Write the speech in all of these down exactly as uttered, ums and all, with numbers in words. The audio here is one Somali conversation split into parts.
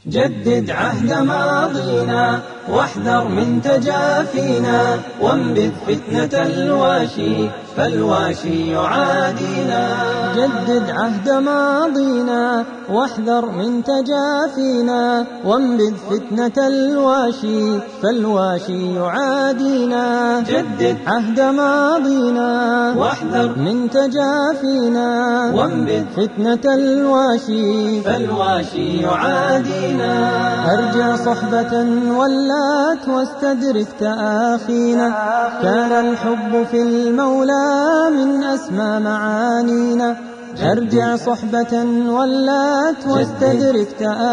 جدد عهد ماضينا واحذر من تجافينا وانبذ فتنة الواشي فالواشي يعادينا. جدد عهد ماضينا واحذر من تجافينا وانبذ فتنة الواشي فالواشي يعادينا. جدد عهد ماضينا واحذر من تجافينا وانبذ فتنة الواشي فالواشي يعادينا. أرجع صحبة ولات واستدرك تآخينا كان الحب في المولى من أسمى معانينا. أرجع صحبة ولات واستدرك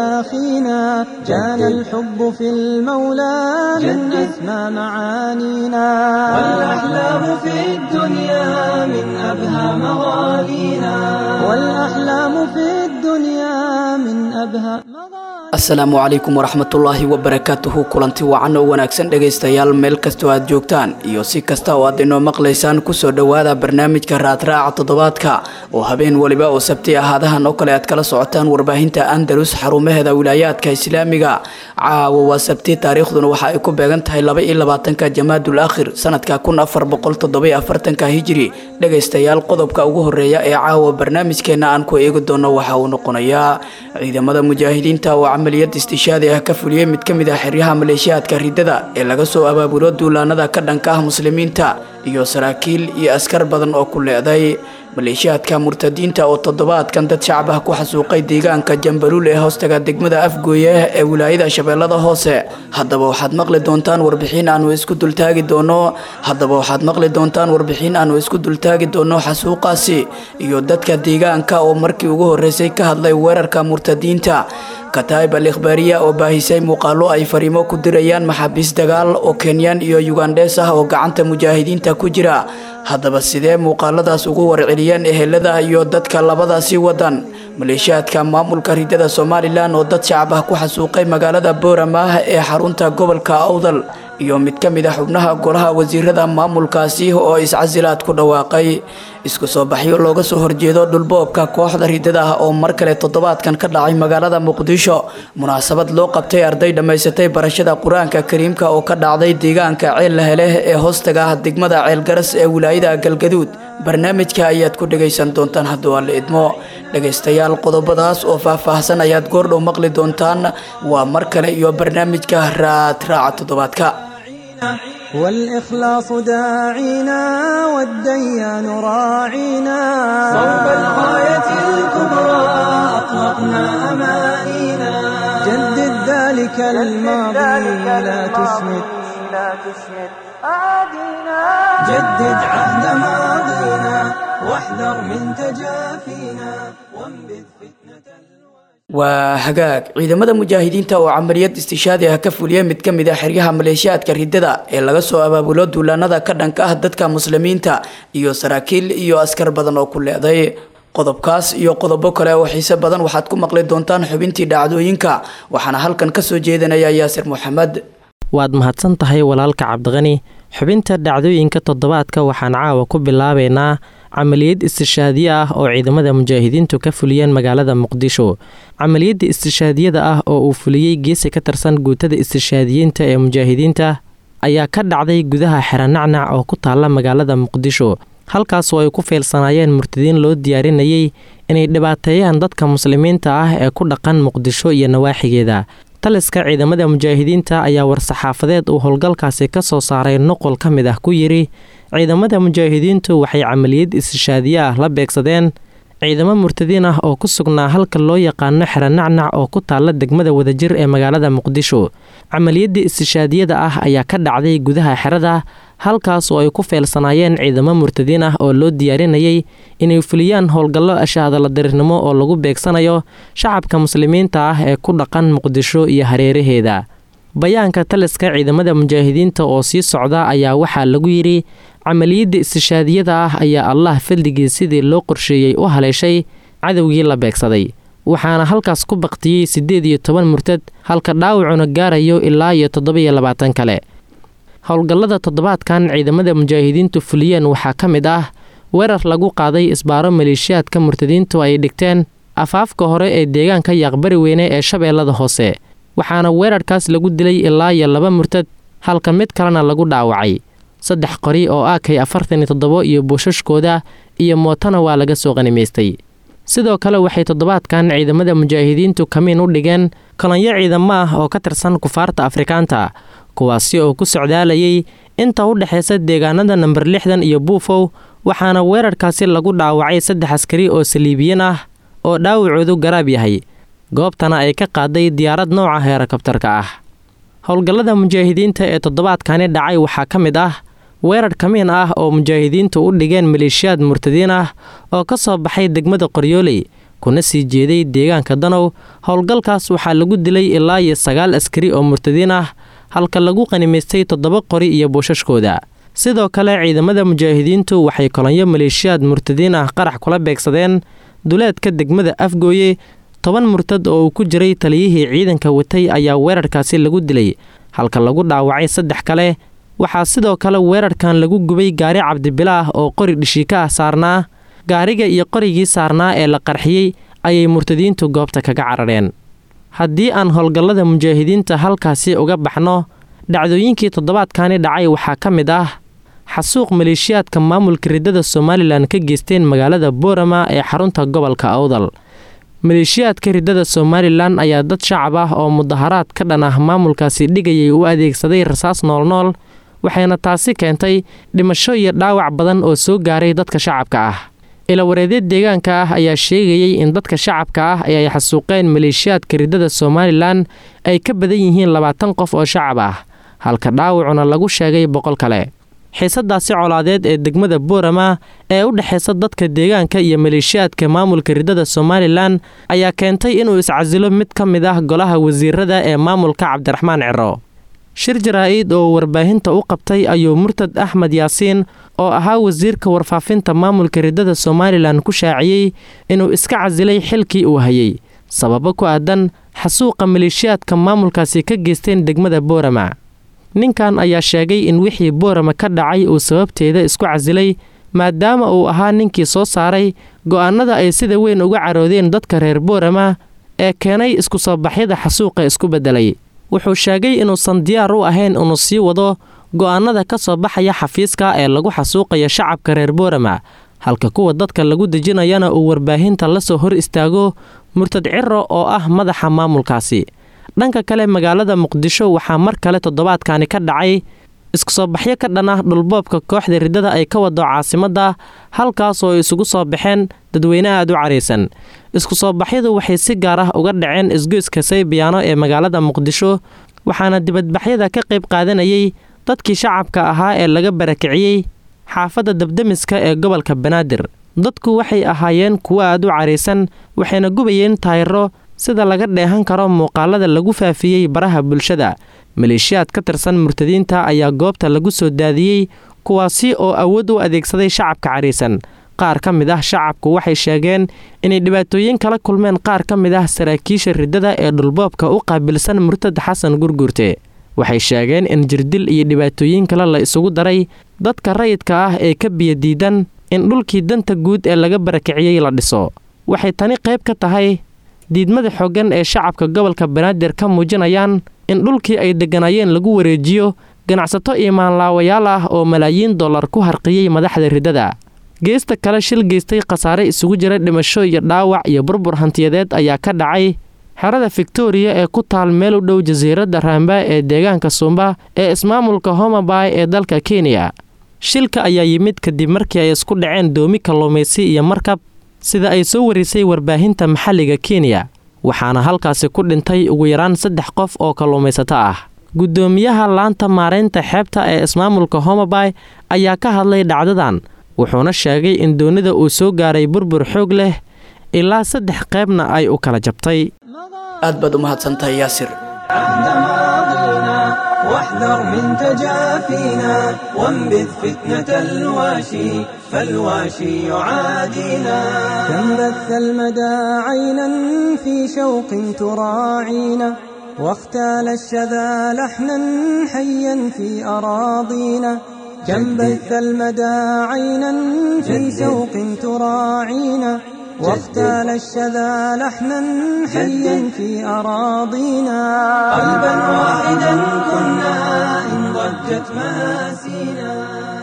تآخينا كان الحب في المولى من أسمى معانينا. والأحلام في الدنيا من أبهى مغانينا والأحلام في الدنيا من أبهى asalaamu calaykum waraxmatullaahi wabarakaatuhu. kulanti wacan oo wanaagsan dhegaystayaal meel kastoo aad joogtaan iyo si kasta oo aad inoo maqlaysaan kusoo dhowaada barnaamijka raadraaca toddobaadka oo habeen waliba oo sabti ahaadahan oo kale aad kala socotaan warbaahinta Andalus xarumaheeda wilaayaadka islaamiga. caawa waa sabti taariikhduna waxa ay ku beegan tahay laba iyo labaatanka Jamaadul Aakhir sanadka kun afar boqol toddoba iyo afartanka hijri. dhegaystayaal qodobka ugu horeeya ee caawa barnaamijkeena aan ku eegi doono waxa uu noqonayaa ciidamada mujaahidiinta oo عمليات استشهادية كفولية مid kamid ah xiriyaha maleeshiyaadka ridada ee laga soo abaabulo duulaanada ka dhanka ah muslimiinta iyo saraakiil iyo askar badan oo ku leeday maleeshiyaadka murtadiinta oo toddobaadkan dad shacab ah ku xasuuqay deegaanka Jambaluul ee hoostaga degmada Afgooye ee wilaayada Shabeellada Hoose. haddaba waxaad maqli doontaan warbixin aanu isku dultaagi doono haddaba waxaad maqli doontaan warbixin aanu isku dultaagi doono xasuuqaasi iyo dadka deegaanka oo markii ugu horeysay ka hadlay weerarka murtadiinta. kataib al-ikhbaariya oo baahisay muuqaalo ay fariimo ku dirayaan maxaabiis dagaal oo Kenyan iyo Ugandese ah oo gacanta mujaahidiinta ku jira. haddaba sidee muuqaaladaas ugu warceliyeen ehelada iyo dadka labadaasi wadan? maleeshiyaadka maamulka ridada Somaliland oo dad shacab ah ku xasuuqay magaalada Boorama ee xarunta gobolka Awdal iyo mid kamid ah xubnaha golaha wasiirada maamulkaasi oo iscasilaad ku dhawaaqay. isku soo baxyo looga soo horjeedo dhulboobka kooxda ridada ah oo mar kale toddobaadkan ka dhacay magaalada Muqdisho. munaasabad loo qabtay arday dhameysatay barashada Quraanka Kariimka oo ka dhacday deegaanka Ceel la helay ee hoostaga degmada Ceel Garas ee wilaayada Galgaduud. barnaamijka ayaad ku dhageysan doontaan haddii aan la idmo. dhageystayaal qodobadaas oo faahfaahsan ayaad goordhow maqli doontaan. waa mar kale iyo barnaamijka raadraaca toddobaadka. والإخلاص داعينا والديان راعينا صوب الغاية الكبرى أطلقنا أمانينا. جدد ذلك الماضي لا تسمد جدد عهد ماضينا واحذر من تجافينا وانبذ فتنة waa hagaag ciidamada mujaahidiinta oo amaliyad istishaadi ah ka fuliyay mid kamid ah xiriyaha maleeshiyaadka ridada ee laga soo abaabulo duulaanada ka dhanka ah dadka muslimiinta iyo saraakiil iyo askar badan oo ku leeday. qodobkaas iyo qodobo kale oo xiiso badan waxaad ku maqli doontaan xubintii dhacdooyinka waxaana halkan ka soo jeedinaya Yaasir Maxamed. waad mahadsan tahay walaalka Cabdiqani. xubinta dhacdooyinka toddobaadka waxaan caawa ku bilaabeynaa camaliyad istishaadiye ah oo ciidamada mujaahidiintu ka fuliyeen magaalada Muqdisho. camaliyada istishaadiyada ah oo uu fuliyay geesi ka tirsan guutada istishaadiyiinta ee mujaahidiinta ayaa ka dhacday gudaha Xeranacnac oo ku taala magaalada Muqdisho, halkaas oo ay ku feelsanaayeen murtadiin loo diyaarinayay inay dhibaateeyaan dadka muslimiinta ah ee ku dhaqan Muqdisho iyo nawaaxigeeda. taliska ciidamada mujaahidiinta ayaa war-saxaafadeed uu howlgalkaasi ka soo saaray noqol ka mid ah ku yiri ciidamada mujaahidiintu waxay camaliyad istishaadiye ah la beegsadeen ciidamo murtadiin ah oo ku sugnaa halka loo yaqaano Xeranacnac oo ku taala degmada Wadajir ee magaalada Muqdisho. camaliyada istishaadiyada ah ayaa ka dhacday gudaha xerada, halkaas oo ay ku feelsanaayeen ciidamo murtadiin ah oo loo diyaarinayay inay fuliyaan howlgallo ashaadala dirirnimo oo lagu beegsanayo shacabka muslimiinta ah ee ku dhaqan Muqdisho iyo hareeraheeda. bayaanka taliska ciidamada mujaahidiinta oo sii socda ayaa waxaa lagu yiri camaliyada istishaadiyada ah ayaa Allah fadligiisa sidii loo qorsheeyay u haleeshay cadawgii la beegsaday, waxaana halkaas ku baqtiyay sideed iyo toban murtad halka dhaawacuna gaarayo ilaa iyo toddoba iyo labaatan kale. howlgallada toddobaadkan ciidamada mujaahidiintu fuliyeen waxaa ka mid ah weerar lagu qaaday isbaaro maleeshiyaadka murtadiintu ay dhigteen afaafka hore ee deegaanka yaaqbari weyne ee shabeellada hoose waxaana weerarkaas lagu dilay ilaa iyo laba murtad halka mid kalena lagu dhaawacay saddex qori oo a k afartan iyo toddoba iyo buushashkooda iyo mootana waa laga soo qanimaystay sidoo kale waxay toddobaadkan ciidamada mujaahidiintu kamiin u dhigeen kolonyo ciidamo ah oo ka tirsan kufaarta afrikaanta kuwaasi oo ku socdaalayay inta u dhexaysa deegaanada namber lixdan iyo buufow waxaana weerarkaasi lagu dhaawacay saddex askari oo saliibiyiin ah oo dhaawacoodu garaab yahay goobtana ay ka qaaday diyaarad nooca heerokabtarka ah howlgallada mujaahidiinta ee toddobaadkani dhacay waxaa ka mid ah weerar kamiin ah oo mujaahidiintu u dhigeen maleeshiyaad murtadiin ah oo ka soo baxay degmada qoryooley kuna sii jeeday deegaanka danow howlgalkaas waxaa lagu dilay ilaa iyo sagaal askari oo murtadiin ah halka lagu qanimaystay toddoba qori iyo buushashkooda sidoo kale ciidamada mujaahidiintu waxay kolonyo maleeshiyaad murtadiin ah qarax kula beegsadeen duleedka degmada afgooye toban murtad oo uu ku jiray taliyihii ciidanka watay ayaa weerarkaasi lagu dilay halka lagu dhaawacay saddex kale waxaa sidoo kale weerarkan lagu gubay gaari cabdibilaah oo qori dhishiika ah saarnaa gaariga iyo qorigii saarnaa ee la qarxiyey ayay murtadiintu goobta kaga carareen haddii aan howlgallada mujaahidiinta halkaasi uga baxno dhacdooyinkii toddobaadkani dhacay waxaa ka mid ah xasuuq maleeshiyaadka maamulka riddada somalilan ka geysteen magaalada boorama ee xarunta gobolka awdal maleeshiyaadka riddada somalilan ayaa dad shacab ah oo mudaharaad ka dhan ah maamulkaasi dhigayay u adeegsaday rasaas noolnool waxayna taasi keentay dhimasho iyo dhaawac badan oo soo gaaray dadka shacabka ah ilawareedyo deegaanka ah ayaa sheegayay in dadka shacabka ah ee ay xasuuqeen maleeshiyaadka riddada somalilan ay ka badan yihiin labaatan qof oo shacab ah halka dhaawacuna lagu sheegay boqol kale xiisadaasi colaadeed ee degmada boorama ee u dhexaysa dadka deegaanka iyo maleeshiyaadka maamulka riddada somalilan ayaa keentay inuu iscasilo mid ka mid ah golaha wasiirada ee maamulka cabdiraxmaan ciro shir jaraa-id oo warbaahinta u qabtay ayuu murtad axmed yaasiin oo ahaa wasiirka warfaafinta maamulka riddada somalilan ku shaaciyey inuu iska casilay xilkii uu hayay sababo ku aadan xasuuqa maleeshiyaadka maamulkaasi ka geysteen degmada boorama ninkan ayaa sheegay in wixii boorama ka dhacay uu sababteeda isku casilay maadaama uu ahaa ninkii soo saaray go'aanada ay sida weyn uga caroodeen dadka reer boorama ee keenay isku soo baxyada xasuuqa isku beddelay wuxuu sheegay inuusan diyaar u ahayn inuu sii wado go'aanada ka soo baxaya xafiiska ee lagu xasuuqaya shacabka reer boorama halka kuwa dadka lagu dejinayana uu warbaahinta la soo hor istaago murtad ciro oo ah madaxa maamulkaasi dhanka kale magaalada muqdisho waxaa mar kale toddobaadkani ka dhacay isku soo baxyo ka dhan ah dhulboobka kooxda riddada ay ka wado caasimadda halkaas oo ay isugu soo baxeen dadweyne aad u caraysan isku soo baxyadu waxay si gaar ah uga dhaceen isgoyska saybiyaano ee magaalada muqdisho waxaana dibadbaxyada ka qayb qaadanayay dadkii shacabka ahaa ee laga barakiciyey xaafadda dabdemiska ee gobolka banaadir dadku waxay ahaayeen kuwo aad u caraysan waxayna gubayeen taayiro sida laga dheehan karo muuqaalada lagu faafiyey baraha bulshada maleeshiyaad ka tirsan murtadiinta ayaa goobta lagu soo daadiyey kuwaasi oo awood u adeegsaday shacabka caraysan qaar ka mid ah shacabku waxay sheegeen inay dhibaatooyin kala kulmeen qaar ka mid ah saraakiisha riddada ee dhulboobka u qaabilsan murtad xasan gurguurte waxay sheegeen in jirdil iyo dhibaatooyin kale la isugu daray dadka rayidka ah ee ka biyadiidan in dhulkii danta guud ee laga barakiciyey la dhiso waxay tani qayb ka tahay diidmada xooggan ee shacabka gobolka banaadir ka muujinayaan in dhulkii ay degganaayeen lagu wareejiyo ganacsato iyo maanlaawayaal ah oo malaayiin dollar ku harqiyey madaxda riddada geesta kale shil geystay khasaare isugu jira dhimasho iyo dhaawac iyo burbur hantiyadeed ayaa ka dhacay xerada victoriya ee ku taal meel u dhow jasiiradda raamba ee deegaanka sumba ee ismaamulka homabay ee dalka kenya shilka ayaa yimid kadib markii ay isku dhaceen doomi kalluumaysi iyo markab sida ay soo warisay warbaahinta maxalliga kenya waxaana halkaasi ku dhintay ugu yaraan saddex qof oo kalluumaysato ah guddoomiyaha laanta maaraynta xeebta ee ismaamulka homabay ayaa ka hadlay dhacdadan wuxuuna sheegay in doonida uu soo gaaray burbur xoog leh ilaa saddex qaybna ay u kala jabtay aad baad u mahadsantahay yaasir واحذر من تجافينا وانبذ فتنة الواشي فالواشي يعادينا كم بث المدى عينا في شوق تراعينا واختال الشذا لحنا حيا في أراضينا كم بث المدى عينا في شوق تراعينا واغتال الشذا لحنا حيا في أراضينا قلبا واحدا كنا إن ضجت مآسينا.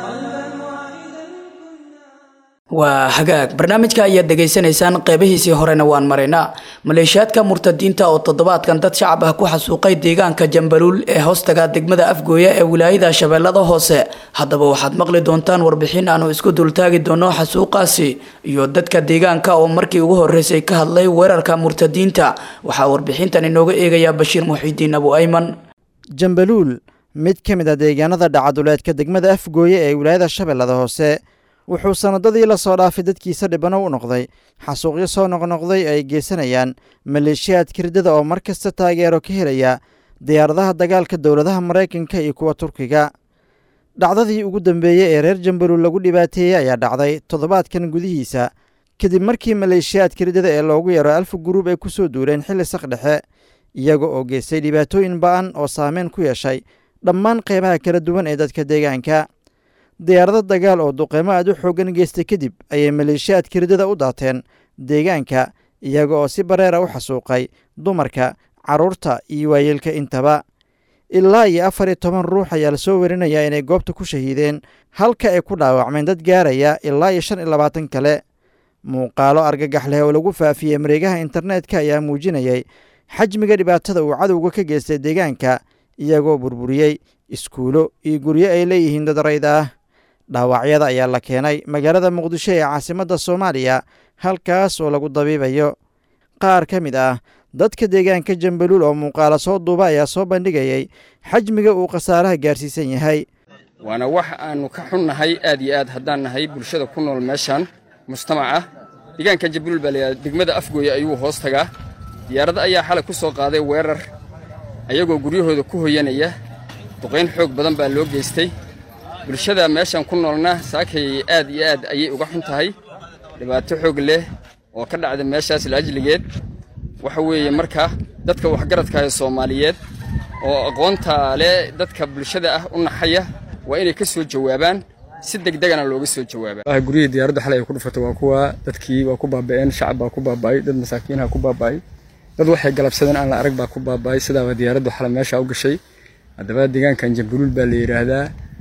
waa hagaag barnaamijka ayaad dhegaysanaysaan qeybihiisii horena waan maraynaa. maleeshiyaadka murtadiinta oo toddobaadkan dad shacab ah ku xasuuqay deegaanka Jambaluul ee hoostaga degmada Afgooya ee wilaayada Shabeellada Hoose. haddaba waxaad maqli doontaan warbixin aanu isku dultaagi doono xasuuqaasi iyo dadka deegaanka oo markii ugu horeysay ka hadlay weerarka murtadiinta. waxaa warbixintan inooga eegaya Bashiir Muxiidiin Abu Ayman. Jambaluul mid ka mid ah deegaanada dhacaduleedka degmada Afgooya ee wilaayada Shabeellada Hoose wuxuu sanadadii la soo dhaafay dadkiisa dhibano u noqday xasuuqyo soo noqnoqday ay geysanayaan maleeshiyaad kirdada oo markasta taageero ka helaya diyaaradaha dagaalka dowladaha Mareykanka iyo kuwa Turkiga. dhacdadii ugu dambeeyay ee reer Jambaluul lagu dhibaateeyay ayaa dhacday toddobaadkan gudihiisa kadib markii maleeshiyaad kirdada ee loogu yaro alf group ay ku soo duuleen xilli saqdhexe iyaga oo geystay dhibaatooyin ba'an oo saameyn ku yeeshay dhammaan qeybaha kala duwan ee dadka deegaanka. diyaarado dagaal oo duqeymo aad u xoogan geystay kadib ayay maleeshiyaad kirdada u daateen deegaanka iyaga oo si bareera u xasuuqay dumarka, carruurta iyo waayeelka intaba. ilaa iyo afar iyo toban ruux ayaa la soo warinayaa inay goobta ku shahiideen halka ay ku dhaawacmeen dad gaaraya ilaa iyo shan iyo labaatan kale. muuqaalo argagax leh oo lagu faafiyey mareegaha internetka ayaa muujinayay xajmiga dhibaatada uu cadowga ka geystay deegaanka iyagoo burburiyey iskuulo iyo guryo ay leeyihiin dad rayd ah. dhaawacyada ayaa la keenay magaalada Muqdisho ee caasimadda Soomaaliya halkaas oo lagu dabiibayo. qaar ka mid ah dadka deegaanka Jambaluul oo muuqaalo soo duuba ayaa soo bandhigayay xajmiga uu khasaaraha gaarsiisan yahay. waana wax aanu ka xunnahay aad iyo aad haddaan nahay bulshada ku nool meeshan mujtamaca deegaanka Jambaluul baa leeyahay degmada Afgooya ayuu hoos tagaa. diyaarada ayaa xalay ku soo qaaday weerar ayagoo guryahooda ku hoyanaya. duqeyn xoog badan baa loo geystay. bulshada meeshan ku noolna saakay aad iyo aad ayay uga xun tahay. dhibaato xoog leh oo ka dhacda meeshaas laajligeed waxa weeye marka dadka waxgaradka ee Soomaaliyeed oo aqoonta leh dadka bulshada ah u naxaya waa inay ka soo jawaabaan si degdegana looga soo jawaabaa. waxa guriga diyaaradda xalay ku dhufatay waa kuwa dadkii waa ku baaba'een, shacab baa ku baaba'ay, dad masaakiin ah ku baaba'ay, dad waxay galabsadeen aan la arag baa ku baaba'ay. sidaa diyaaraddu xalay meesha u gashay. haddaba deegaankan Jambaluul baa la yiraahdaa.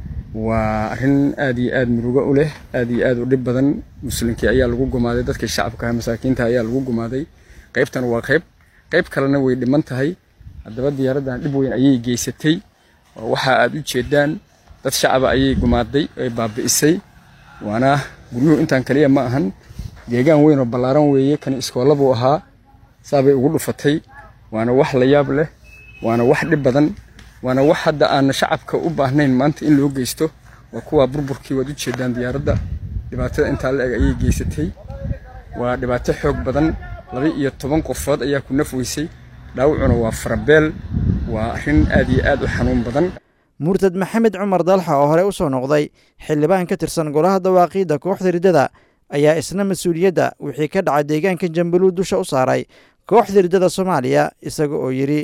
waa arrin aad iyo aad murugo u leh, aad iyo aad u dhib badan. muslimkii ayaa lagu gumaaday, dadkii shacabka ah masaakiinta ayaa lagu gumaaday. qaybtan waa qayb qayb kalena way dhiman tahay. haddaba diyaaraddan dhib weyn ayay geysatay. waxa aad u jeedaan dad shacab ayay gumaaday ay baabi'isay. waana guryuhu intaan kaliya ma ahan, deegaan weyn oo ballaaran weeye. kan iskoolada buu ahaa, saabay ugu dhufatay. waana wax la yaab leh, waana wax dhib badan, waana wax hadda aan shacabka u baahnayn maanta in loo geysto. waa kuwa burburkii waad u jeedaan diyaaradda dhibaatada inta la eg ayay geysatay. waa dhibaato xoog badan. laba iyo toban qofood ayaa ku nafweysay. dhaawacuna waa farabeel. waa arrin aad iyo aad u xanuun badan. murtad Maxamed Cumar Dalxa oo hore u soo noqday xildhibaan ka tirsan golaha dawaaqiidda kooxda riddada ayaa isna mas'uuliyadda wixii ka dhacay deegaanka Jambaluul dusha u saaray kooxda riddada Soomaaliya isaga oo yiri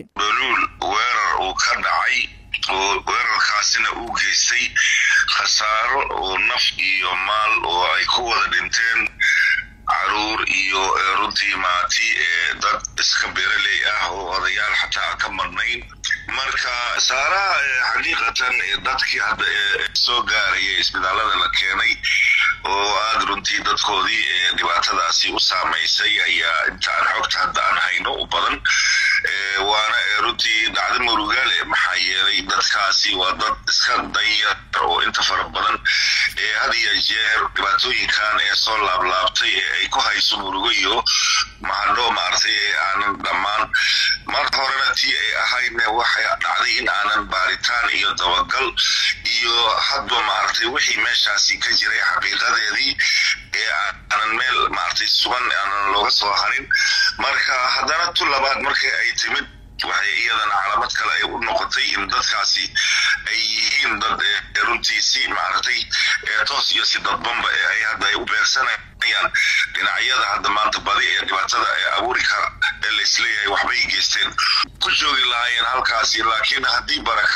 weerarkaasina uu geystay khasaaro oo naf iyo maal oo ay ku wada dhinteen caruur iyo runtii maati dad iska beeraley ah oo odayaal xataa ka marnayn. marka saaraha xaqiiqatan dadkii hadda soo gaarayay isbitaalada la keenay oo aad runtii dadkoodii dhibaatadaasi u saamaysay ayaa intaan xogta hadda aan hayno u badan. waana runtii dhacdo murugale maxaa yeelay dadkaasi waa dad iska danyar oo inta fara badan ee had iyo jeer dhibaatooyinkan ee soo laablaabtay ee ay ku hayso murugo iyo mahadho maartay aanan dhammaan. mar horena tii ay ahaydna waxay dhacday in aanan baaritaan iyo dabagal iyo hadba maartay wixii meeshaasi ka jiray xaqiiqadeedii ee aanan meel maartay sugan aanan looga soo harin. marka haddana tu labaad markay ay timid waxay iyadana calaamad kale ay u noqotay in dadkaasi ay yihiin dad runtiisi maartay toos iyo si dadbanba ee ay hadda ay u beersanayaan dhinacyada hadda maanta badi ee dhibaatada ee abuuri kara ee la isleeyahay waxbay geysteen ku joogi lahaayeen halkaasi. laakiin haddii baraka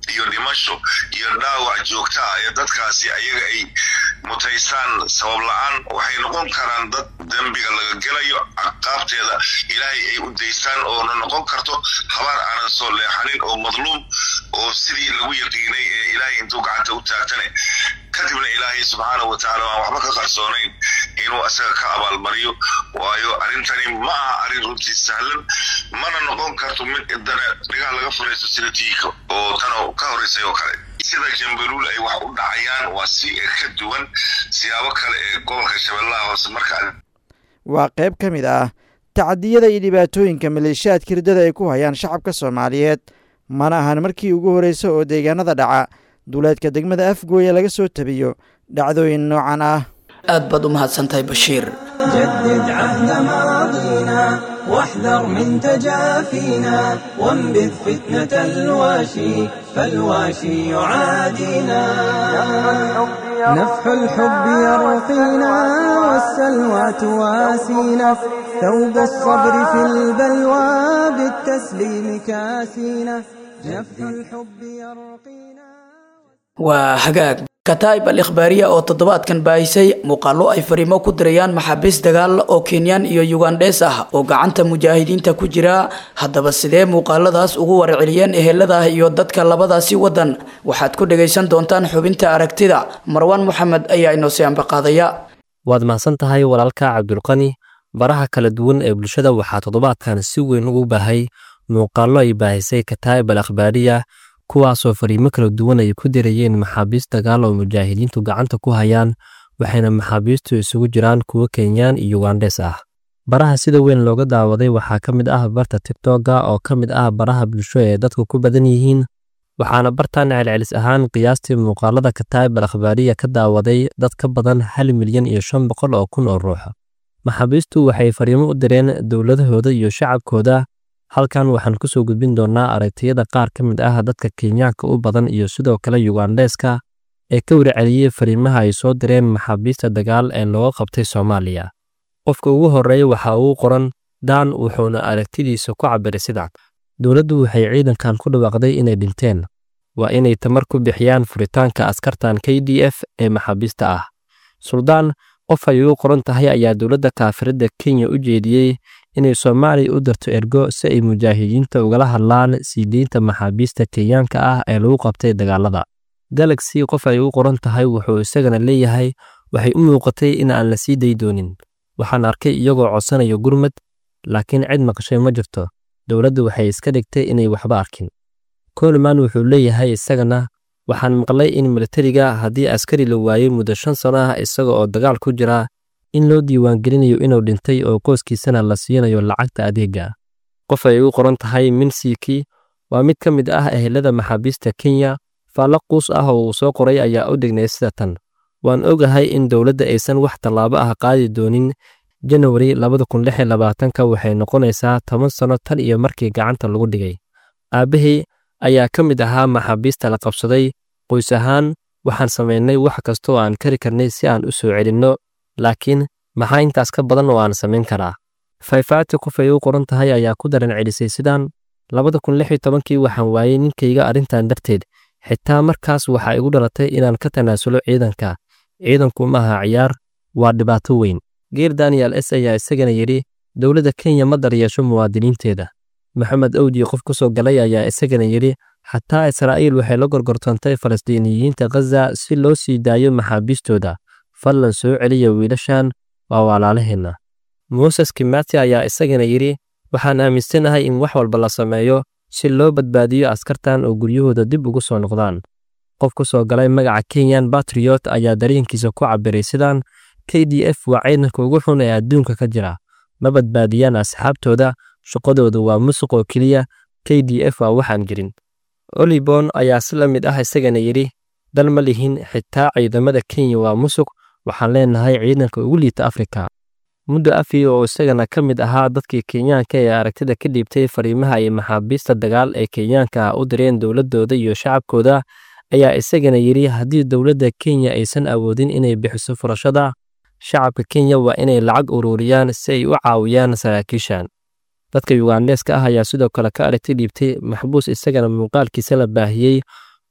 iyo dhimasho iyo dhaawac joogta ah ee dadkaasi ayaga ay mutaystaan sabab la'aan waxay noqon karaan dad dembiga laga gelayo caqaabteeda ilaahay ay u daystaan oo noqon karto habaar aanan soo leexanin oo madluum oo sidii lagu yaqiinay ee ilaahay intuu gacanta u taagtane kadibna ilaahay subxaanahu watacaala waan waxba ka qarsoonayn inuu asaga ka abaalmariyo waayo arrintani ma aha arrin runtii sahlan mana noqon karto mid idana dhigaha laga furaysto sida tiika oo tan ka horeysay oo kale sida jambaluul ay wax u dhacayaan waa si ka duwan siyaabo kale ee gobolka shabeellaha hoose markaa waa qayb ka mid ah tacadiyada iyo dhibaatooyinka maleeshiyaadka riddada ay ku hayaan shacabka soomaaliyeed mana ahan markii ugu horreysa oo deegaanada dhaca duleedka degmada afgooye laga soo tabiyo dhacdooyin noocan ah aad baad u mahadsantahay bashiir جدد عهد ماضينا واحذر من تجافينا وانبذ فتنة الواشي فالواشي يعادينا نفح الحب يرقينا والسلوى تواسينا ثوب الصبر في البلوى بالتسليم كاسينا نفح الحب يرقينا وهجاج kataa'ib al ikhbaariya oo toddobaadkan baahisay muuqaallo ay fariimo ku dirayaan maxaabiis dagaal oo Kenyan iyo Ugandese ah oo gacanta mujaahidiinta ku jira haddaba sidee muuqaaladaas ugu warceliyeen ehelada iyo dadka labadaasi wadan waxaad ku dhageysan doontaan xubinta aragtida Marwan Maxamed ayaa inoo sii ambaqaadaya waad mahadsan tahay walaalka Cabdulqani baraha kala duwan ee bulshada waxaa toddobaadkan si weyn ugu baahay muuqaallo ay baahisay kataa'ib al ikhbaariya kuwaasoo fariimo kala duwan ay ku dirayeen maxaabiis dagaal oo mujaahidiintu gacanta ku hayaan waxayna maxaabiistu isugu jiraan kuwa Kenyan iyo Ugandese ah baraha sida weyn looga daawaday waxaa ka mid ah barta TikTok oo ka mid ah baraha bulsho ee dadku ku badan yihiin waxaana bartaan celcelis ahaan qiyaastii muuqaalada kataa'ib al ikhbaariya ka daawaday dad ka badan hal milyan iyo shan boqol oo kun oo ruux maxaabiistu waxay fariimo u direen dowladahooda iyo shacabkooda halkan waxaan ku soo gudbin doonaa aragtiyada qaar ka mid ah dadka Kenyaanka u badan iyo sidoo kale Ugandeska ee ka warceliyay fariimaha ay soo direen maxaabiista dagaal ee loo qabtay Soomaaliya qofka ugu horeeya waxa uu qoran Dan wuxuuna aragtidiisa ku cabiray sida dowladdu waxay ciidankan ku dhawaaqday inay dhinteen waa inay tamar ku bixiyaan furitaanka askartan K D F ee maxaabiista ah Suldaan qof ay ugu qoran tahay ayaa dowladda kaafirada Kenya u jeediyay inay Soomaaliya u darto ergo si ay mujaahidiinta ugala hadlaan siideynta maxaabiista Kenyaanka ah ee lagu qabtay dagaalada Galaxy qof ay ugu qoran tahay wuxuu isagana leeyahay waxay u muuqatay in aan la sii day doonin waxaan arkay iyagoo codsanayo gurmad laakiin cid maqashay ma jirto dowladdu waxay iska dhigtay inay waxba arkin Coleman wuxuu leeyahay isagana waxaan maqlay in militariga haddii askari la waayay muddo shan sano ah isaga oo dagaal ku jira in loo diiwaan gelinayo inuu dhintay oo qoyskiisana la siinayo lacagta adeega qof ay ugu qoran tahay Minsiki waa mid ka mid ah ehelada maxaabiista Kenya falaqus ah oo soo qoray ayaa u dhignay sida tan waan ogahay in dowladda aysan wax talaabo ah qaadi doonin January laba kun lix iyo labaatan ka waxay noqonaysaa toban sano tan iyo markii gacanta lagu dhigay aabahay ayaa ka mid ahaa maxaabiista la qabsaday qoys ahaan waxaan sameynay wax kasta oo aan kari karnay si aan u soo celinno laakiin maxaa intaas ka badan oo aan sameyn karaa fayfaati qof ay u qoran tahay ayaa ku daran celisay sidaan laba kun lix iyo toban kii waxaan waayay ninkayga arrintan darteed xitaa markaas waxa igu dhalatay inaan ka tanaasulo ciidanka ciidanku ma aha ciyaar waa dhibaato weyn geer Daniel S ayaa isagana yiri dowladda Kenya ma daryeesho muwaadiniinteeda Maxamed Awdi qof ku soo galay ayaa isagana yiri xataa Israa'iil waxay la gorgortantay Falastiiniyiinta Gaza si loo sii daayo maxaabiistooda fallan soo celiya wiilashan waa walaalaheena Moses Kimati ayaa isagana yiri waxaan aaminsanahay in wax walba la sameeyo si loo badbaadiyo askartan oo guryahooda dib ugu soo noqdaan qof ku soo galay magaca Kenyan Patriot ayaa dareenkiisa ku cabiray sidaan K D F waa ciidanka ugu xun ee adduunka ka jira ma badbaadiyaan asxaabtooda shaqadoodu waa musuq oo kaliya K D F waa waxaan jirin Olibon ayaa si la mid ah isagana yiri dal ma lihin xitaa ciidamada Kenya waa musuq waxaan leenahay ciidanka ugu liita Afrika muddo afi oo isagana ka mid ahaa dadkii Kenyaanka ee aragtida ka dhiibtay fariimaha ay maxaabiista dagaal ee Kenyaanka u direen dowladooda iyo shacabkooda ayaa isagana yiri haddii dowladda Kenya aysan awoodin inay bixiso furashada shacabka Kenya waa inay lacag ururiyaan si ay u caawiyaan saraakiishan dadka Ugandeska ah ayaa sidoo kale ka aragti dhiibtay maxbuus isagana muuqaalkiisa la baahiyay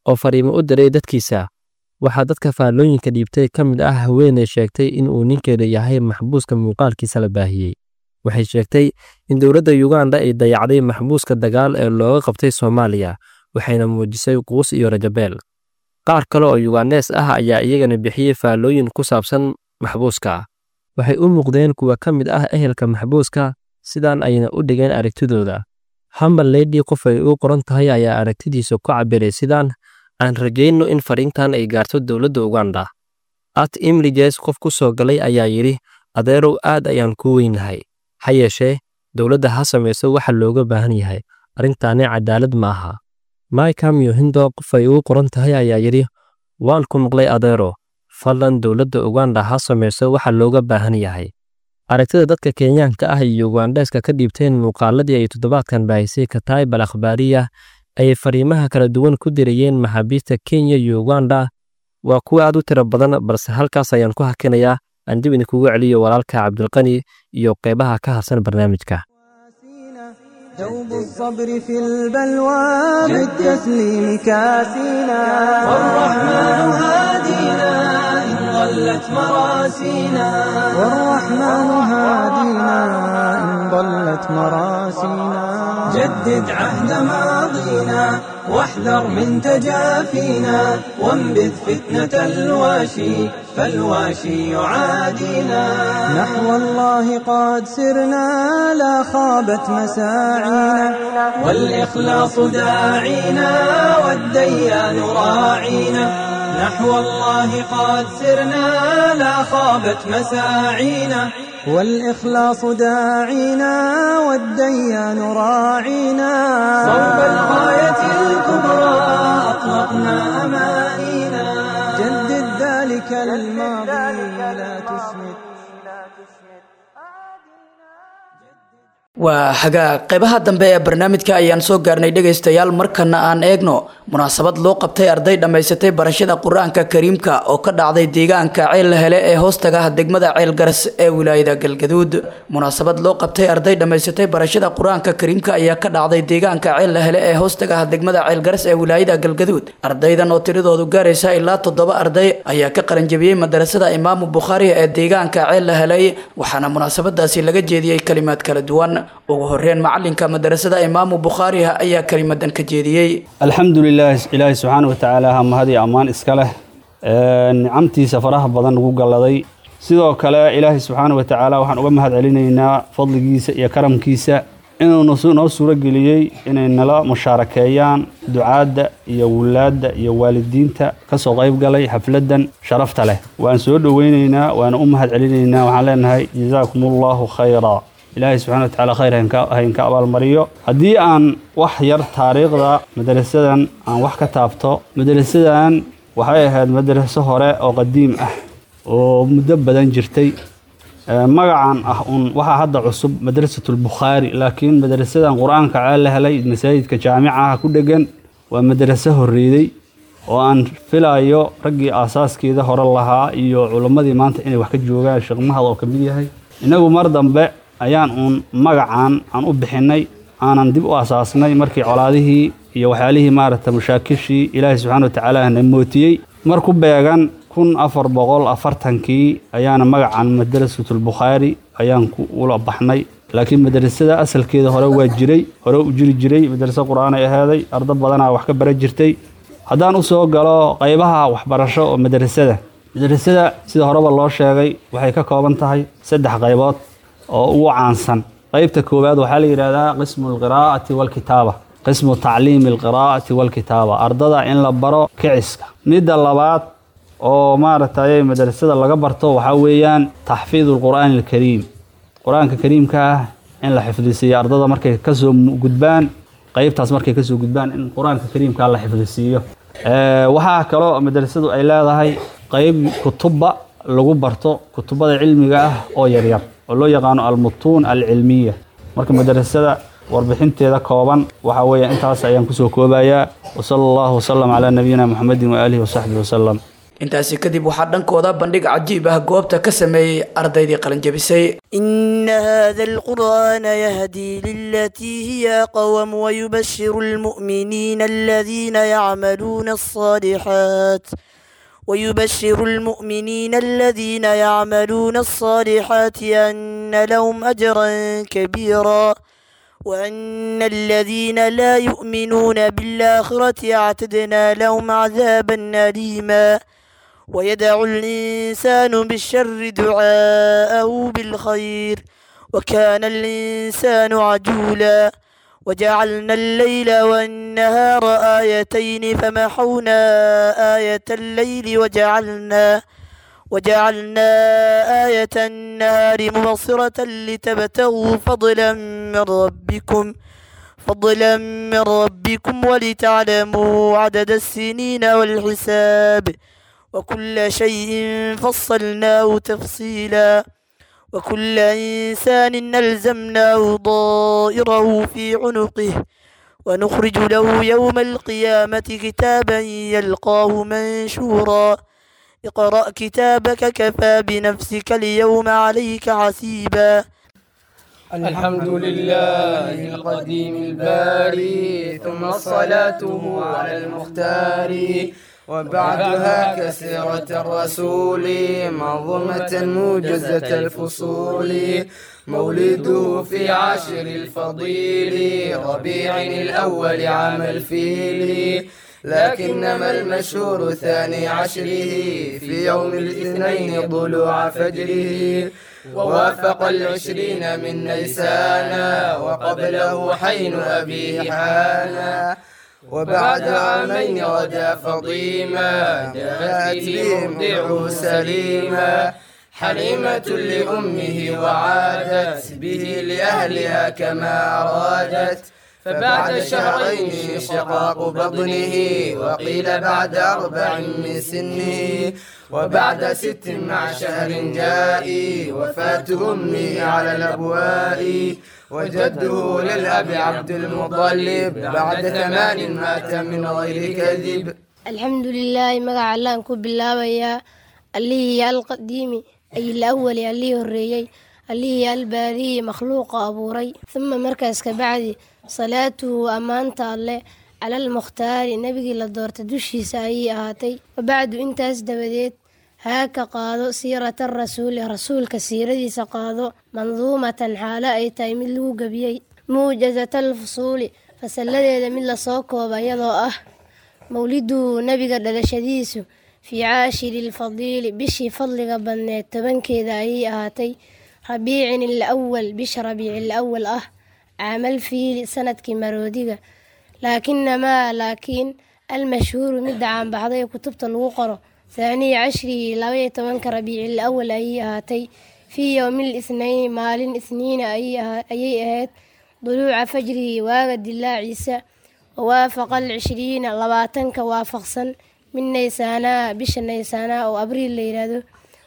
oo fariimo u diray dadkiisa. waxaa dadka faallooyinka dhiibtay ka mid ah haweeney sheegtay in uu ninkeeda yahay maxbuuska muuqaalkiisa la baahiyey. waxay sheegtay in dowladda Uganda ay dayacday maxbuuska dagaal ee looga qabtay Soomaaliya, waxayna muujisay quus iyo rajabeel. qaar kale oo Ugandes ah ayaa iyagana bixiyey faallooyin ku saabsan maxbuuska. waxay u muuqdeen kuwa ka mid ah ehelka maxbuuska, sidaan ayna u dhigeen aragtidooda. Humble Lady qof ay u qoran tahay ayaa aragtidiisa ku cabiray sidaan: aan rajayno in fariintan ay gaarto dowladda Uganda. At Imrijes qof ku soo galay ayaa yidhi, adeerow aad ayaan ku weynahay. ha yeeshee dowladda ha samayso waxa looga baahan yahay, arrintaani cadaalad ma aha. Maikam Yohindo qof ay u qoran tahay ayaa yidhi, waan ku maqlay adeero, fadlan dowladda Uganda ha samayso waxa looga baahan yahay. aragtida dadka Kenyaanka ah iyo Ugandeska ka dhiibteen muuqaaladii ay toddobaadkan baahisay Kataib al-Akhbaariya ay fariimaha kala duwan ku dirayeen maxaabiista Kenya iyo Uganda waa kuwa aad u tiro badan, balse halkaas ayaan ku hakinayaa. aan dib idinkugu celiyo walaalka Cabdulqani iyo qeybaha ka harsan barnaamijka. دوب الصبر في البلوى بالتسليم كاسينا والرحمن هادينا إن ضلت مراسينا والرحمن هادينا إن ضلت مراسينا جدد عهد ماضينا واحذر من تجافينا وانبذ فتنة الواشي فالواشي يعادينا نحو الله قد سرنا لا خابت مساعينا والإخلاص داعينا والديان راعينا نحو الله قد سرنا لا خابت مساعينا والإخلاص داعينا والديان راعينا صوب الغاية الكبرى أطلقنا أمانينا جدد ذلك الماضي لا تسمد. waa xagaa qaybaha dambe ee barnaamijka ayaan soo gaarnay dhagaystayaal. markana aan eegno munaasabad loo qabtay arday dhammaysatay barashada qur-aanka kariimka oo ka dhacday deegaanka ceel hele ee hoostaga degmada ceel garas ee wilaayada galgaduud. munaasabad loo qabtay arday dhammaysatay barashada qur-aanka kariimka ayaa ka dhacday deegaanka ceel hele ee hoostaga degmada ceel garas ee wilaayada galgaduud. ardaydan oo tiradoodu gaaraysa ilaa toddoba arday ayaa ka qaran jabiyey madarasada imaamu bukhaari ee deegaanka ceel hele, waxaana munaasabadaasi laga jeediyey kalimaad kala duwan. ugu horreyn macalinka madarasada imaamu bukhaari ayaa kalimadan ka jeediyey. alxamdulilah, ilaahay subxaana wa tacaala ha mahad iyo ammaan iska leh, nicamtiisa faraha badan ugu galladay. sidoo kale ilaahay subxaana wa tacaala waxaan uga mahad celinaynaa fadligiisa iyo karamkiisa inuu noo suuro geliyey inay nala mushaarakeeyaan ducaadda iyo wulaadda iyo waalidiinta ka soo qayb galay xafladan sharafta leh. waan soo dhoweynaynaa, waana u mahad celinaynaa. waxaan leenahay jazaakumullahu khayra, ilaahay subxaana wa tacaala khayr haynka abaalmariyo. haddii aan wax yar taariikhda madarasadan aan wax ka taabto, madarasadan waxay ahayd madaraso hore oo qadiim ah oo muddo badan jirtay. magacan ah un waxaa hadda cusub madrasatulbukhaari, laakiin madarasadan qur-aanka ceel la helay masaajidka jaamicaha ku dhegan waa madaraso horreeyey oo aan filayo raggii aasaaskeeda hore lahaa iyo culimmadii maanta inay wax ka joogaan, sheekh mahad oo ka mid yahay. inagu mar dambe ayaan uun magacan aan u bixinay, aanan dib u asaasnay markii colaadihii iyo waxyaalihii maaragta mushaakishii ilaahay subxaana wa tacaala na mootiyey. mar ku beegan kun afar boqol afartankii ayaana magacan madrasatulbukhaari ayaan ku ula baxnay. laakiin madrasada asalkeeda hore waa jiray, hore u jiri jiray. madraso qur-aan ay ahaaday, ardo badanaa wax ka baran jirtay. haddaan u soo galo qaybaha waxbarasho oo madrasada madrasada sida horeba loo sheegay waxay ka kooban tahay saddex qaybood oo ugu caansan. qaybta koowaad waxaa la yidhaahdaa qismu alqiraa'ati walkitaaba, qismu tacliimi alqiraa'ati walkitaaba, ardada in la baro kiciska. midda labaad oo maaragtay madrasada laga barto waxaa weeyaan taxfiidu alqur'aani alkariim, qur-aanka kariimka ah in la xifdisiiyo ardada markay kasoo gudbaan, qaybtaas markay kasoo gudbaan in qur-aanka kariimka la xifdisiiyo. waxaa kaloo madrasadu ay leedahay qayb kutuba lagu barto, kutubada cilmiga ah oo yaryar oo loo yaqaano almutuun alcilmiya. marka madrasada warbixinteeda kooban waxaa weeye intaas ayaan kusoo koobayaa. wasala allahu wasalam calaa nabiyina muxamedin waaalihi wasaxbihi wasalam. intaasi kadib waxaa dhankooda bandhig cajiib ah goobta ka sameeyey ardaydii qalinjabisay. إن هذا القرآن يهدي للتي هي أقوم ويبشر المؤمنين الذين يعملون الصالحات ويبشر المؤمنين الذين يعملون الصالحات أن لهم أجرا كبيرا وأن الذين لا يؤمنون بالآخرة أعتدنا لهم عذابا أليما ويدع الإنسان بالشر دعاءه بالخير وكان الإنسان عجولا وجعلنا الليل والنهار آيتين فمحونا آية الليل وجعلنا وجعلنا آية النهار مبصرة لتبتغوا فضلا من ربكم فضلا من ربكم ولتعلموا عدد السنين والحساب وكل شيء فصلناه تفصيلا وكل إنسان نلزمناه ضائره في عنقه ونخرج له يوم القيامة كتابا يلقاه منشورا اقرأ كتابك كفى بنفسك اليوم عليك حسيبا. الحمد لله القديم الباري ثم صلاته على المختار وبعدها كسيرة الرسول منظومة موجزة الفصول مولده في عاشر الفضيل ربيع الأول عام الفيل لكنما المشهور ثاني عشره في يوم الاثنين طلوع فجره ووافق العشرين من نيسان وقبله حين أبيه حانا وبعد عامين غدا فضيما جاءت به مرضعه سليما حليمة لأمه وعادت به لأهلها كما أرادت فبعد شهرين شقاق بطنه وقيل بعد أربع من سنه وبعد ست مع شهر جاء وفاة أمه على الأبواء وجده للأب عبد المطلب بعد ثمان مات من غير كذب. الحمد لله مقع الله نكون بالله ويا اللي هي القديم أي الأول اللي هو الريي اللي هي الباري مخلوق أبو ري ثم مركز كبعد صلاته أمانة الله على المختار نبي للدور تدشي ساي هاتي وبعد انت ازدبديت هاك قادو سيرة الرسول رسول كسيرة سقادو منظومة حالة أي تايملو قبيي موجزة الفصول فسلد من لصوكو بيضو أه مولده نبي قد شديسو في عاشر الفضيل بشي فضل قبل تبن كذا أي هاتي ربيع الأول بش ربيع الأول أه عمل في سنة كماروديغا لكنما لكن المشهور مدة عن بعضي كتبت الوقرة ثاني عشري لوية تمنك ربيع الأول أي هاتي في يوم الاثنين مال اثنين أي أي أهات ضلوع فجره واجد الله عيسى ووافق العشرين لباتنك وافقسا من نيسانا بش نيسانا أو أبريل ليلادو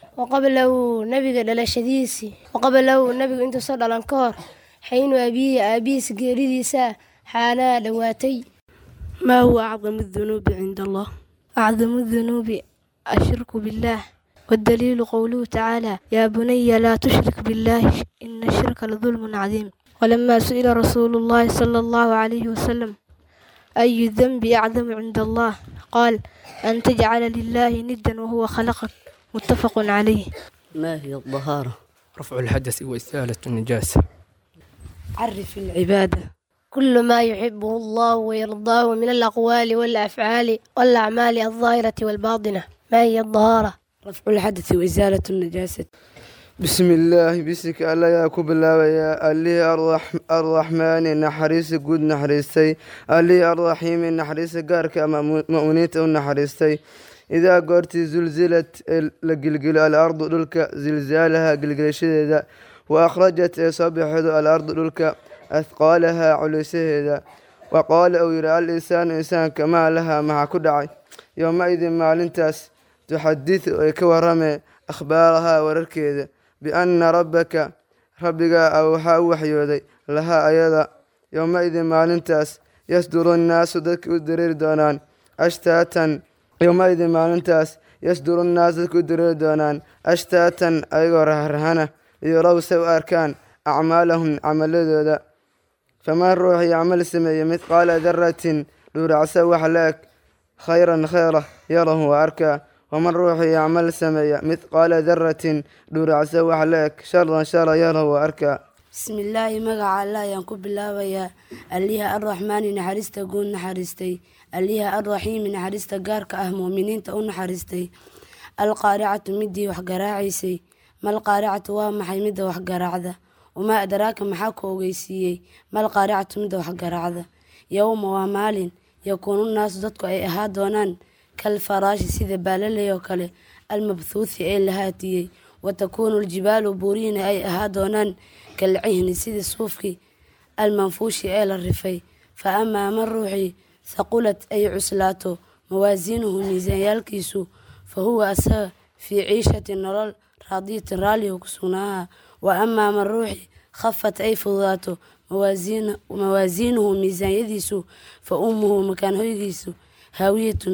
وقبله نبي قدل شديسي وقبله نبي انت صدى الانكار حين أبيه أبيس قريديسا حالا دواتي. ما هو أعظم الذنوب عند الله؟ أعظم الذنوب الشرك بالله والدليل قوله تعالى يا بني لا تشرك بالله إن الشرك لظلم عظيم. ولما سئل رسول الله صلى الله عليه وسلم أي الذنب أعظم عند الله قال أن تجعل لله ندا وهو خلقك متفق عليه. ما هي الطهارة؟ رفع الحدث وإزالة النجاسة. عرف العبادة كل ما يحبه الله ويرضاه من الأقوال والأفعال والأعمال الظاهرة والباطنة. ما هي الطهارة؟ رفع الحدث وإزالة النجاسة. بسم الله بسك الله يا كوب الله يا اللي الرحم الرحمن نحريس جود نحريستي اللي الرحيم نحريس جارك مؤنيت نحريستي إذا قرت زلزلت لجلجل الأرض للك زلزالها جلجل شديدة وأخرجت صبح الأرض للك أثقالها علسهدا وقال أو يرى الإنسان إنسان كما لها مع كدعي يومئذ مع الانتاس تحدث كورمي أخبارها وركيد بأن ربك ربك أوحى وحيودي لها أيضا يومئذ مع الانتاس يصدر الناس ذك الدرير دونان أشتاتا yowmaidin maalintaas yasduru nnaas dadku diri doonaan ashtaatan ayagoo rahrahana liyarow say u arkaan acmaalahum camaladooda faman ruuxii camal sameeye midqaala daratin dhuuracsa wax la eg khayran khayra yarahu waa arkaa waman ruuxii camal sameeya midqaala daratin dhuuracsa wax la eg sharan shara yarahu waa arkaa bismillaahi magaca allah ayaan ku bilaabayaa aliha arraxmaani naxariista guud naxariistay aliha arraxiimi naxariista gaarka ah mu'miniinta u naxariistay alqaaricatu midii wax garaacaysay malqaaricatu waa maxay midda wax garaacda wamaa adraaka maxaa ku ogeysiiyey malqaaricatu midda wax garaacda yowma waa maalin yakuunu naasu dadku ay ahaa doonaan kalfaraashi sida baalaley oo kale almabthuuthi ee la haatiyey watakuunu ljibaalu buurihiina ay ahaa doonaan kalcihni sida suufkii almanfuushi ee la rifay fa amaa man ruuxii haqulad ay cuslaato mawaasiinuhu miisaanyaalkiisu fa huwa asaga fii ciishati nolol raadiyatin raallihu ku sugnaaha wa amaa man ruuxii khafat ay fududaato mawaasiinuhu miisaanyadiisu fa ummuhu makaan hoygiisu haawiyatun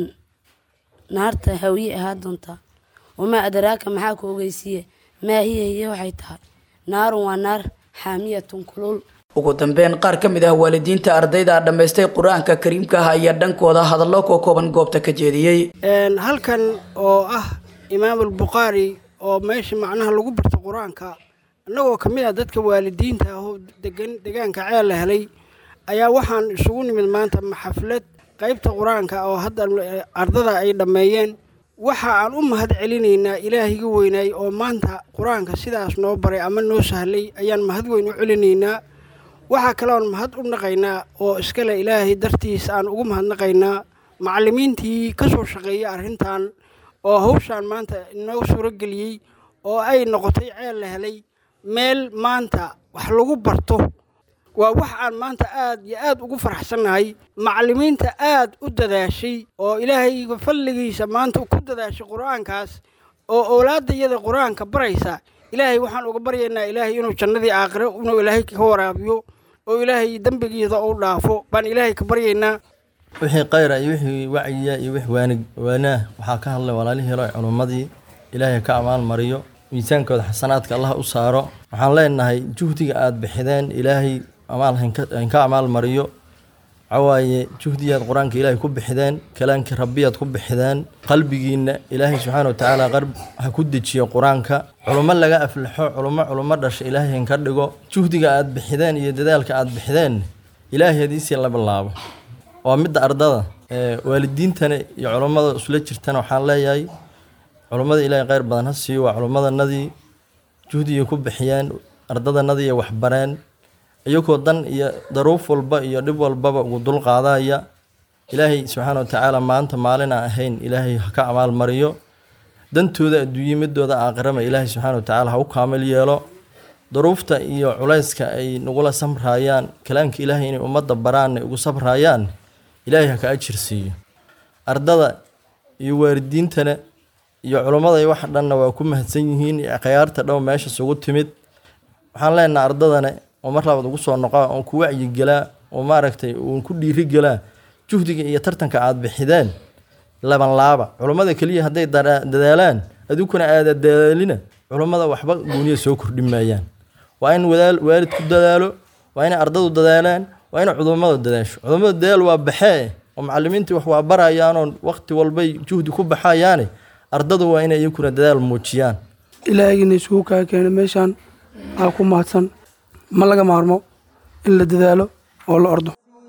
naarta haawiye ahaa doontaa wamaa adraaka maxaa ku ogeysiiye maa hiya hiye waxay tahay naarun waa naar xaamiyatun kulul ugu dambeyn qaar ka mid ah waalidiinta ardayda dhammaystay qur-aanka kariimka ah ayaa dhankooda hadallo ka kooban goobta ka jeediyey halkan oo ah imaamulbukhaari oo meesha macnaha lagu barto qur-aanka annagoo ka mid ah dadka waalidiinta ah oo degan deegaanka ceel la helay ayaa waxaan isugu nimid maanta xaflad qaybta qur-aanka oo hadda ardada ay dhammeeyeen waxa aan u mahad celinaynaa ilaahiga weynaay oo maanta qur-aanka sidaas noo baray ama noo sahlay ayaan mahad weyn u celinaynaa waxaa kaloon mahad u naqaynaa oo iskale ilaahay dartiis aan ugu mahadnaqaynaa macallimiintii ka soo shaqeeyay arrintan oo hawshaan maanta inoo suurageliyey oo ay noqotay ceel la helay meel maanta wax lagu barto waa wax aan maanta aad iyo aad ugu faraxsannahay macallimiinta aad u dadaashay oo ilaahay fadligiisa maanta ku dadaashay qur-aankaas oo owlaadayada qur-aanka baraysa ilaahay waxaan uga baryaynaa ilaahay inuu jannadii aakhiro inuu ilaahay ka waraabiyo oo ilaahay dembigiisa u dhaafo baan ilaahay ka baryaynaa wixii qayra iyo wixii wacyiya iyo wixii waanig waanaa waxaa ka hadlay walaalihii helo culummadii ilaahay ka amaal mariyo miisaankooda xasanaadka allah u saaro waxaan leenahay juhdiga aad bixideen ilaahay amaal hanka amaal mariyo cawaaye juhdiyaad qur-aanka ilaahay ku bixideen kalaankii rabbiyaad ku bixideen qalbigiina ilaahay subxaana wa tacaala qarb ha ku dejiyo qur-aanka culummo laga aflaxo culummo culummo dhasha ilaahay hanka dhigo juhdiga aad bixideen iyo dadaalka aad bixideen ilaahay hadiisii la bilaabo waa midda ardada waalidiintana iyo culummada isla jirtana waxaan leeyahay culummada ilaahay khayr badan ha siiyo waa culummadanadii juhdiga ku bixiyeen ardadanadii ay waxbareen iyagoo dan iyo daruuf walba iyo dhib walbaba ugu dul qaadaya ilaahay subxaana wa tacaala maanta maalin aan ahayn ilaahay ha ka amaal mariyo dantooda adduunye midooda aakhirama ilaahay subxaana wa tacaala ha u kaamil yeelo daruufta iyo culayska ay nagula samraayaan kalaamka ilaahay inay ummadda baraan ay ugu sabrayaan ilaahay ha ka ajir siiyo ardada iyo waalidiintana iyo culummada iyo waxa dhanna waa ku mahadsan yihiin khiyaarta dhow meesha isugu timid waxaan leenahay ardadana oo mar labaad ugu soo noqo oo ku wacyi galaa oo maaragtay uu ku dhiiri galaa juhdiga iyo tartanka aad bixideen laban laaba culummada kaliya haday dadaalaan adukuna aad dadaalina culummada waxba gooniyo soo kordhimayaan waa in wadaal waalid ku dadaalo waa in ardadu dadaalaan waa in culummada dadaasho culummada dadaal waa baxee oo macallimiintu wax waa barayaan oo waqti walba juhdi ku baxayaan ardadu waa in ay kuna dadaal muujiyaan ilaahayna isugu ka keenay meeshan aa ku mahadsan ما لقى مارمو إلا دذاله ولا أرضه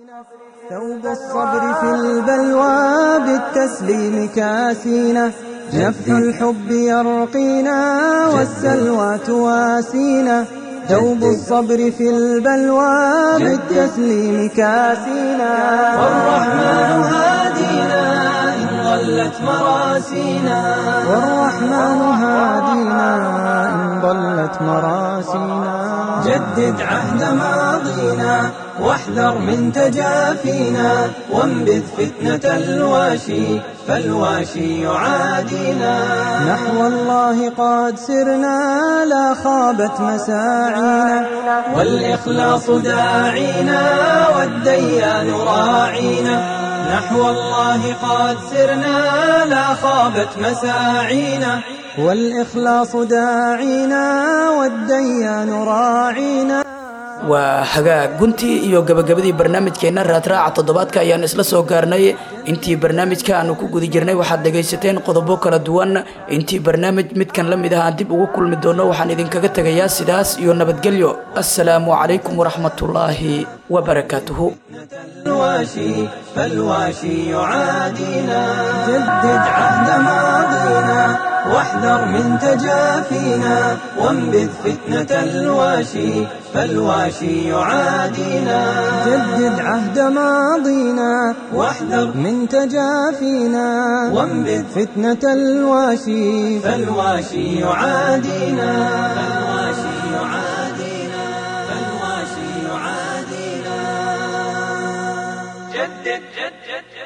ثوب الصبر في البلوى بالتسليم كاسينا جف الحب يرقينا والسلوى تواسينا ثوب الصبر في البلوى بالتسليم كاسينا والرحمن هادينا إن ضلت مراسينا والرحمن هادينا إن ضلت مراسينا جدد عهد ماضينا واحذر من تجافينا وانبذ فتنة الواشي فالواشي يعادينا نحو الله قد سرنا لا خابت مساعينا والإخلاص داعينا والديان راعينا نحو الله قد سرنا لا خابت مساعينا والإخلاص داعينا والديان راعينا. waa hagaag guntii iyo gabagabadii barnaamijkeena raadraaca toddobaadka ayaan isla soo gaarnay. intii barnaamijka aanu ku guda jirnay waxaad dhagaysateen qodobo kala duwan. intii barnaamij midkan la mid ah aan dib ugu kulmi doono waxaan idinkaga tagayaa sidaas iyo nabadgelyo. assalaamu calaykum waraxmatullaahi wabarakaatuhu. الواشي فالواشي يعادينا جدد عهد ماضينا واحذر من تجافينا وانبذ فتنة الواشي فالواشي يعادينا جدد عهد ماضينا واحذر من تجافينا وانبذ فتنة الواشي فالواشي يعادينا فالواشي يعادينا فالواشي يعادينا جدد جدد